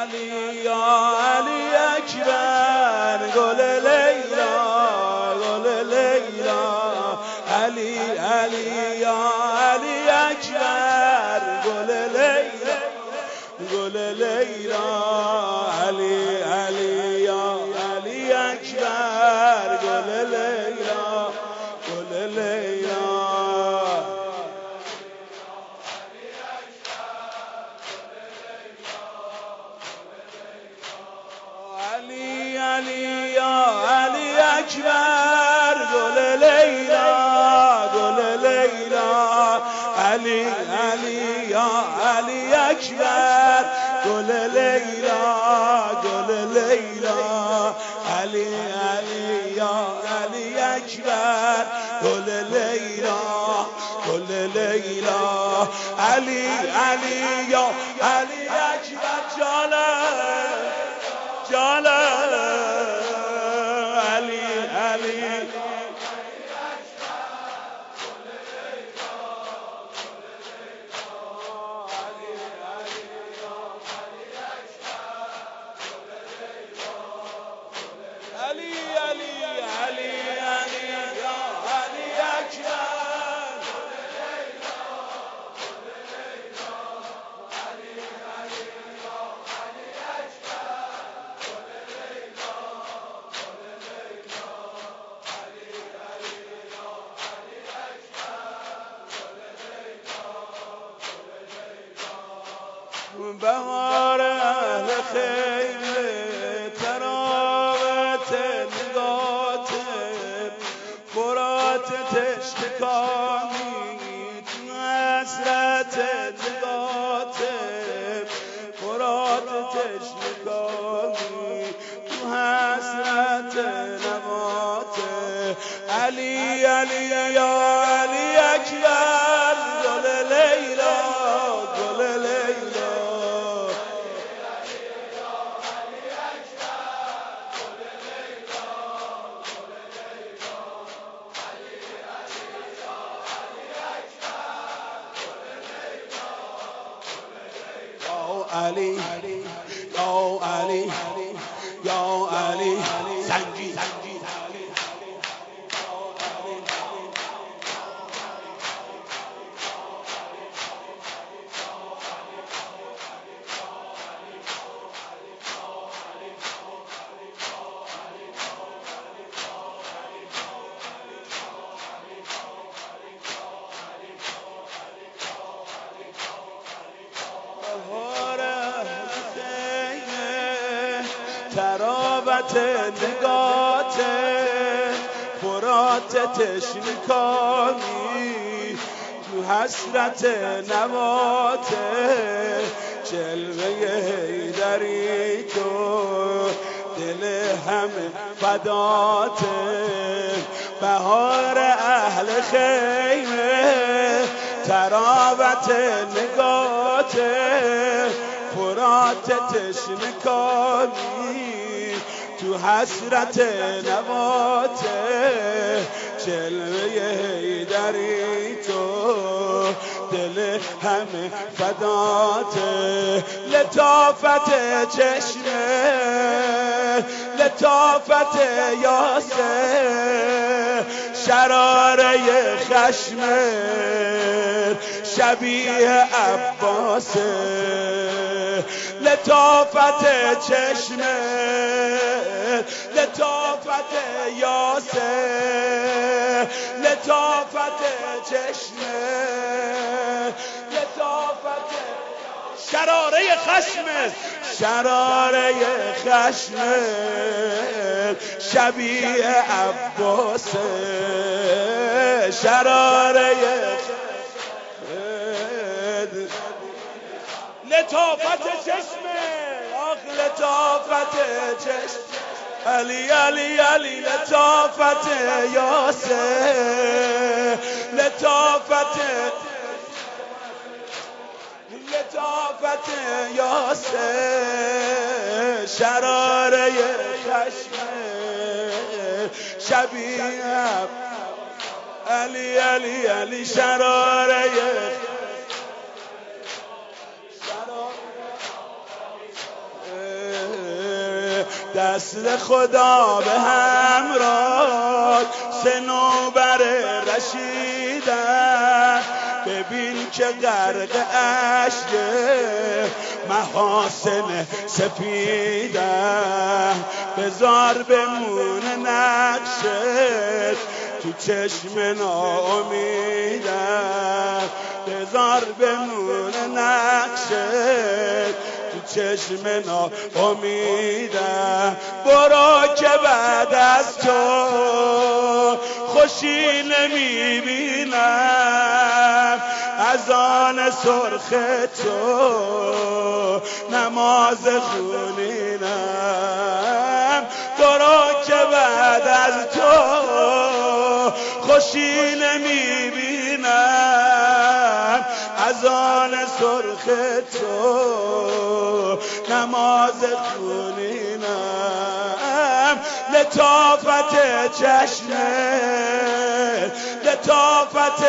علی یا علی اکبر گل لیلا گل لیلا علی علی یا علی اکبر گل لیلا گل لیلا علی علی یا علی اکبر گل لیلا گل لیلا علی علی یا علی اکبر گل لیلا گل لیلا علی علی یا علی اکبر گل لیلا گل لیلا علی علی یا علی اکبر گل لیلا گل لیلا علی علی یا علی اکبر جاله جاله علی علی علی علی علی علی یا علی اکبر بهار اهل خیمه تراوت نگات فرات تشتکانی تو حسرت نگات فرات تشتکانی تو حسرت نگات علی علی یا علی اکبر گل لیلا گل لیلا علی یا علی یا علی سنگی تراوت نگات فرات تشنکانی تو حسرت نوات جلوه حیدری تو دل همه فدات بهار اهل خیمه تراوت نگات فرات تشنکانی تو حسرت نوات جلوه حیدری تو دل همه فدات لطافت چشمه لطافت یاسر شراره خشمه شبیه عباسه لطافت چشمه لطافت یاسر لطافت چشمه لطافت شراره خشمه شراره خشمه شبیه عباسه شراره لطافت چشمه آخ لطافت چشم علی علی علی لطافت یاسر لطافت لطافت یاسر شراره خشمه شبیه علی علی علی شراره دست خدا به همراه صنوبر رشیدن ببین که غرق اشک محاسن سپیدن بذار بمونه نقشت تو چشم ناامیدن بذار بمونه نقشت تو چشم ناامیدن برو که بعد از تو خوشی نمیبینم از آن سرخ تو نماز خونینم برو که بعد از تو خوشی نمیبینم از آن سرخ تو نماز خونینم لطافت چشمه لطافت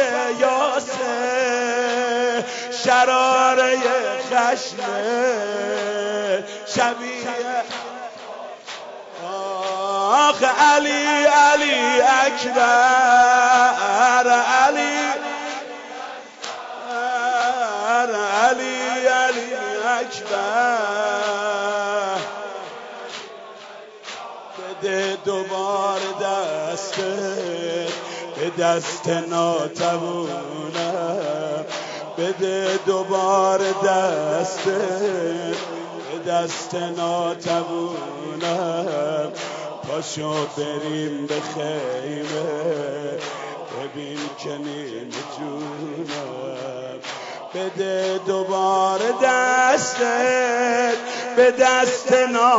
یاسه شراره خشمه شبیه آخ علی علی اکبر علی علی علی اکبر بده دوبار دستت به دست ناتوانم بده دوبار دستت به دست ناتوانم پاشو بریم به خیمه ببین که نیمه جونم بده دوباره دستت به دست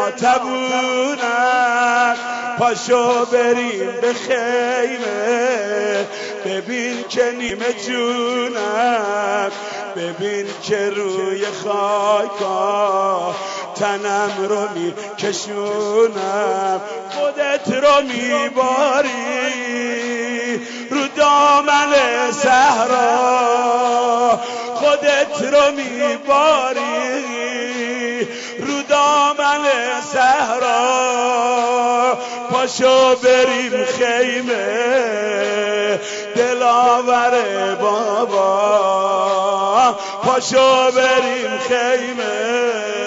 ناتوانم پاشو بریم به خیمه ببین که نیمه جونم ببین که روی خاکا تنم رو میکشونم خودت رو میباری رو دامن صحرا خودت رو میباری رو دامن صحرا پاشو بریم خیمه دلاور بابا پاشو بریم خیمه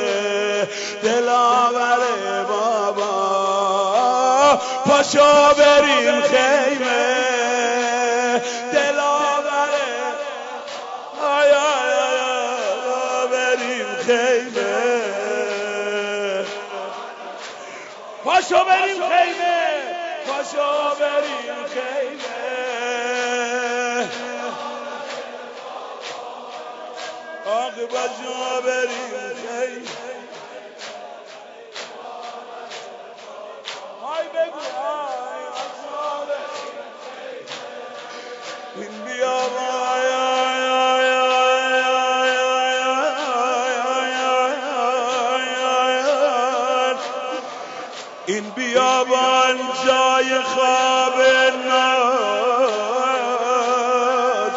دلاور بابا پاشو بریم خیمه دلاور بریم خیمه پاشو بریم خیمه پاشو بریم خیمه آقا پاشو بریم خیمه های بگو های این بیا این بیابان جای خواب ناز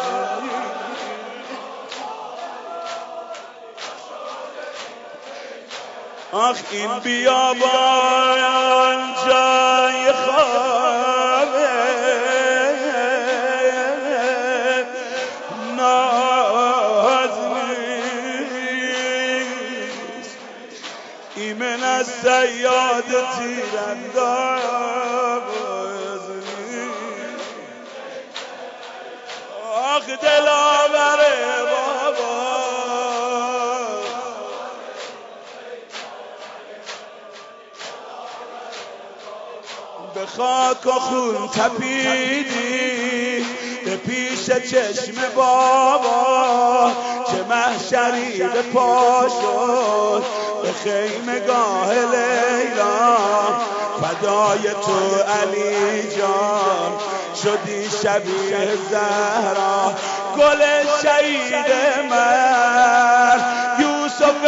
آخ این بیابان جای خواب ناز نیست ایمن از صیاد تیرانداز نیست آخ دلاور بابا به خاک و خون تپیدی به پیش چشم بابا چه محشری به پا شد به خیمگاه لیلا فدای تو علی جان شدی شبیه زهرا گل شهید من یوسف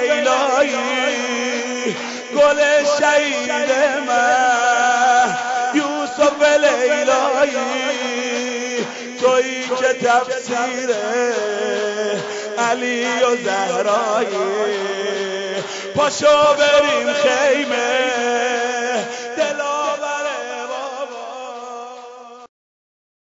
لیلایی گل شهید من یوسف لیلایی تویی که تفسیر علی و زهرایی پاشو بریم خیمه